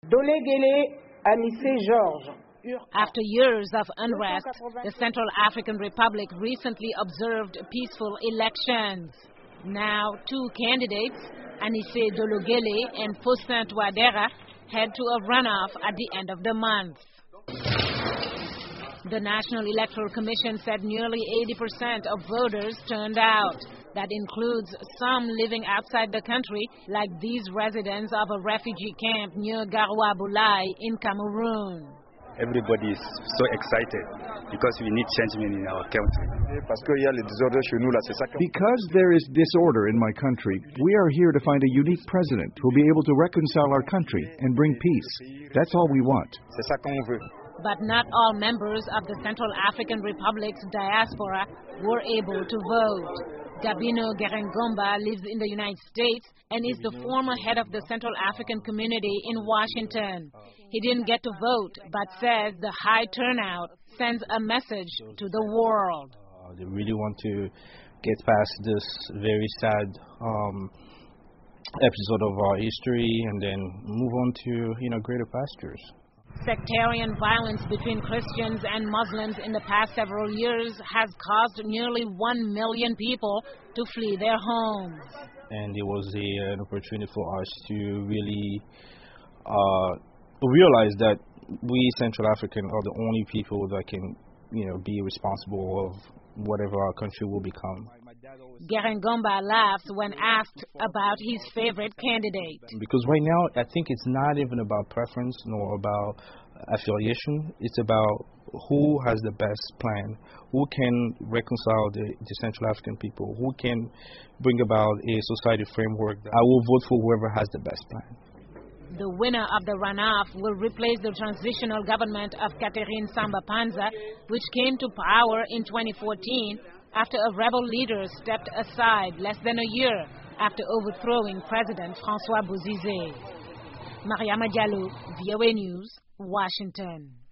Dolegele Amise George. After years of unrest, the Central African Republic recently observed peaceful elections. Now, two candidates, Anissé Dologele and Faustin Touadéra, head to a runoff at the end of the month. The National Electoral Commission said nearly 80% of voters turned out. That includes some living outside the country, like these residents of a refugee camp near Garoua Boulay in Cameroon. Everybody is so excited because we need change in our country. Because there is disorder in my country, we are here to find a unique president who will be able to reconcile our country and bring peace. That's all we want. But not all members of the Central African Republic's diaspora were able to vote. Gabino Gerengomba lives in the United States and is the former head of the Central African community in Washington. He didn't get to vote, but says the high turnout sends a message to the world. They really want to get past this very sad episode of our history and then move on to greater pastures. Sectarian violence between Christians and Muslims in the past several years has caused nearly 1 million people to flee their homes. And it was an opportunity for us to really realize that we Central African are the only people that can, be responsible of whatever our country will become. Gerengomba laughs when asked about his favorite candidate. Because right now, I think it's not even about preference nor about affiliation. It's about who has the best plan, who can reconcile the Central African people, who can bring about a society framework. I will vote for whoever has the best plan. The winner of the runoff will replace the transitional government of Catherine Samba-Panza, which came to power in 2014 after a rebel leader stepped aside less than a year after overthrowing President François Bozizé. Mariama Diallo, VOA News, Washington.